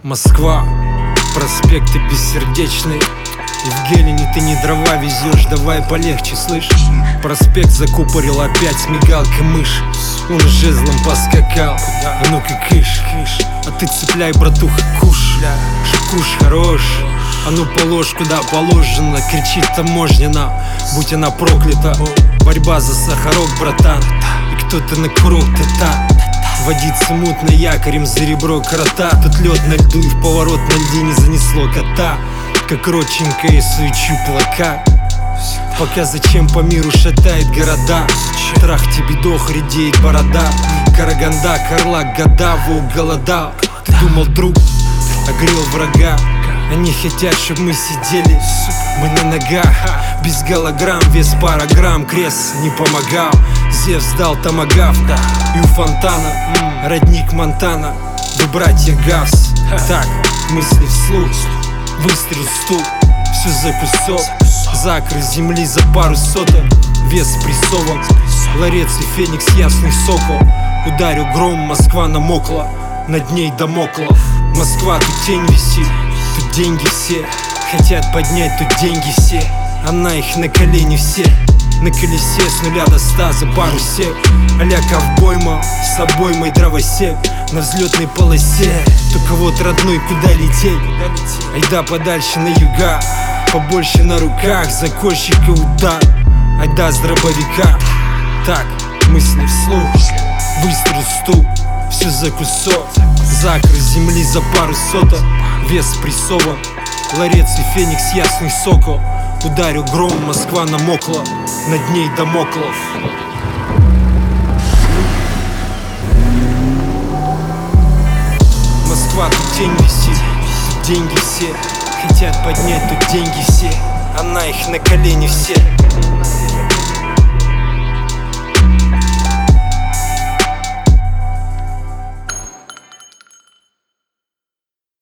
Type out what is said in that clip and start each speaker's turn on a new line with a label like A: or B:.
A: Москва, проспекты бессердечные. Евгений, ты не дрова везешь, давай полегче, слышь? Проспект закупорил опять с мигалкой мышь. Он жезлом поскакал, а ну-ка кыш. А ты цепляй, братуха, куш. Куш хорош, а ну положь куда положено. Кричит таможнина, будь она проклята. Борьба за сахарок, братан, и кто-то на курок-то та. Водится мутно якорем за ребро крота. Тут лед на льду и в поворот на льде не занесло кота. Как родченькая суечу плака. Пока зачем по миру шатает города. Трах тебе дох, редеет борода. Караганда, Карлак, Гадаву голодал. Ты думал, друг, огрел врага. Они хотят, чтоб мы сидели, мы на ногах. Без голограмм, вес пара грамм. Крест не помогал, Зевс дал томагавк. И у фонтана родник Монтана. Вы братья Гавс. Так, мысли вслух, выстрел в стул. Все за кусок, закры земли за пару соток. Вес прессован, ларец и феникс, ясный сокол. Ударил гром, Москва намокла, над ней Дамоклов. Москва, тут тень висит, тут деньги все. Хотят поднять, тут деньги все. Она их на колени все. На колесе с 0 до 100 за пару сек. А-ля ковбойма, с обоймой дровосек. На взлетной полосе, только вот родной, куда лететь? Айда подальше на юга, побольше на руках. Закончика удар, айда с дробовика. Так, мысли вслух, выстрел в стул. Все за кусок, закры земли за пару соток. Вес прессован, ларец и феникс, ясный сокол. Ударил гром, Москва намокла, над ней Дамоклов. Москва, тут тень висит, тут деньги все. Хотят поднять, тут деньги все. Она их на колени все.